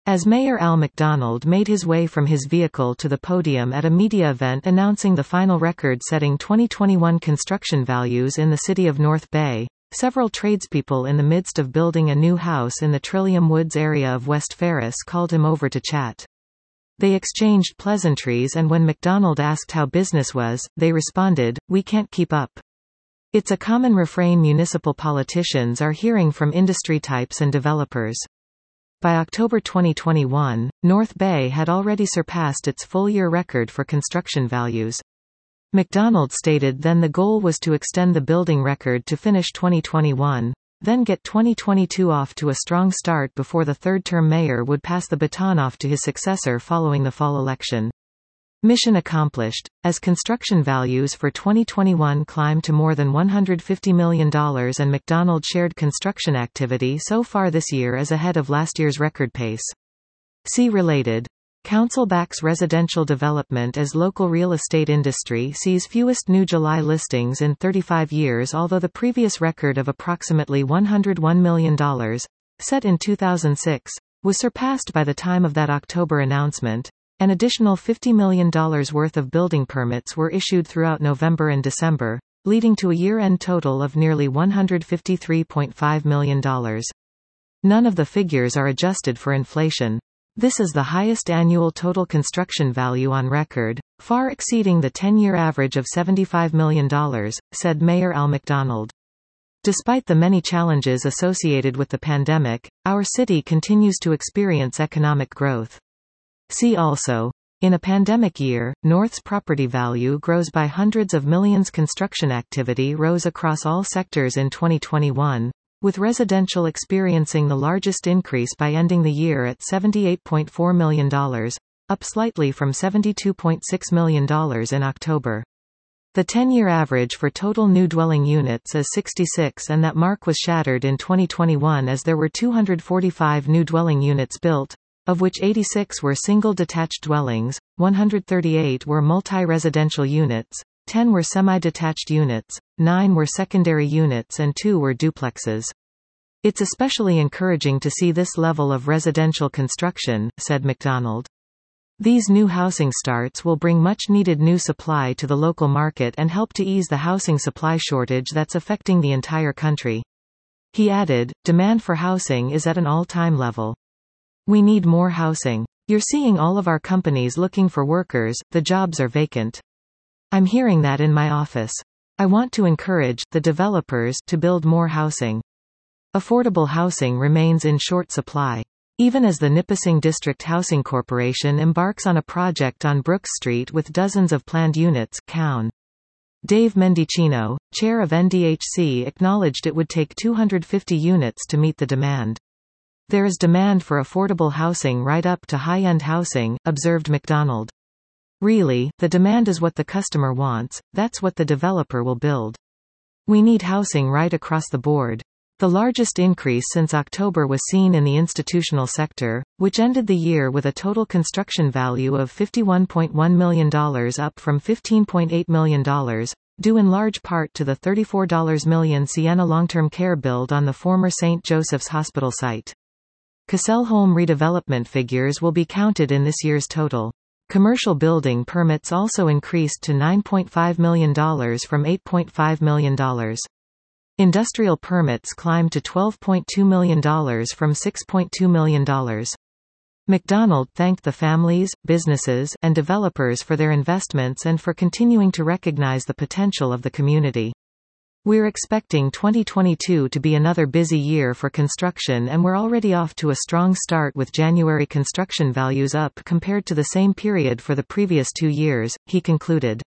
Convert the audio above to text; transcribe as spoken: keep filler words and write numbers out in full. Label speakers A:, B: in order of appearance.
A: As Mayor Al McDonald made his way from his vehicle to the podium at a media event announcing the final record-setting twenty twenty-one construction values in the city of North Bay, several tradespeople in the midst of building a new house in the Trillium Woods area of West Ferris called him over to chat. They exchanged pleasantries, and when McDonald asked how business was, they responded, "We can't keep up." It's a common refrain municipal politicians are hearing from industry types and developers. By October twenty twenty-one, North Bay had already surpassed its full-year record for construction values. McDonald stated then the goal was to extend the building record to finish twenty twenty-one, then get twenty twenty-two off to a strong start before the third-term mayor would pass the baton off to his successor following the fall election. Mission accomplished, as construction values for twenty twenty-one climbed to more than one hundred fifty million dollars, and McDonald shared construction activity so far this year is ahead of last year's record pace. See related. Council backs residential development as local real estate industry sees fewest new July listings in thirty-five years, although the previous record of approximately one hundred one million dollars, set in two thousand six, was surpassed by the time of that October announcement. An additional fifty million dollars worth of building permits were issued throughout November and December, leading to a year-end total of nearly one hundred fifty-three point five million dollars. None of the figures are adjusted for inflation. This is the highest annual total construction value on record, far exceeding the ten-year average of seventy-five million dollars, said Mayor Al McDonald. Despite the many challenges associated with the pandemic, our city continues to experience economic growth. See also. In a pandemic year, North's property value grows by hundreds of millions. Construction activity rose across all sectors in twenty twenty-one, with residential experiencing the largest increase by ending the year at seventy-eight point four million dollars, up slightly from seventy-two point six million dollars in October. The ten-year average for total new dwelling units is sixty-six, and that mark was shattered in twenty twenty-one as there were two hundred forty-five new dwelling units built, of which eighty-six were single detached dwellings, one hundred thirty-eight were multi-residential units, ten were semi-detached units, nine were secondary units, and two were duplexes. It's especially encouraging to see this level of residential construction, said McDonald. These new housing starts will bring much-needed new supply to the local market and help to ease the housing supply shortage that's affecting the entire country. He added, demand for housing is at an all-time level. We need more housing. You're seeing all of our companies looking for workers, the jobs are vacant. I'm hearing that in my office. I want to encourage the developers to build more housing. Affordable housing remains in short supply. Even as the Nipissing District Housing Corporation embarks on a project on Brooks Street with dozens of planned units, Coun. Dave Mendicino, chair of N D H C, acknowledged it would take two hundred fifty units to meet the demand. There is demand for affordable housing right up to high-end housing, observed McDonald. Really, the demand is what the customer wants, that's what the developer will build. We need housing right across the board. The largest increase since October was seen in the institutional sector, which ended the year with a total construction value of fifty-one point one million dollars, up from fifteen point eight million dollars, due in large part to the thirty-four million dollars Sienna long-term care build on the former Saint Joseph's Hospital site. Cassell Home redevelopment figures will be counted in this year's total. Commercial building permits also increased to nine point five million dollars from eight point five million dollars. Industrial permits climbed to twelve point two million dollars from six point two million dollars. McDonald thanked the families, businesses, and developers for their investments and for continuing to recognize the potential of the community. We're expecting twenty twenty-two to be another busy year for construction, and we're already off to a strong start with January construction values up compared to the same period for the previous two years, he concluded.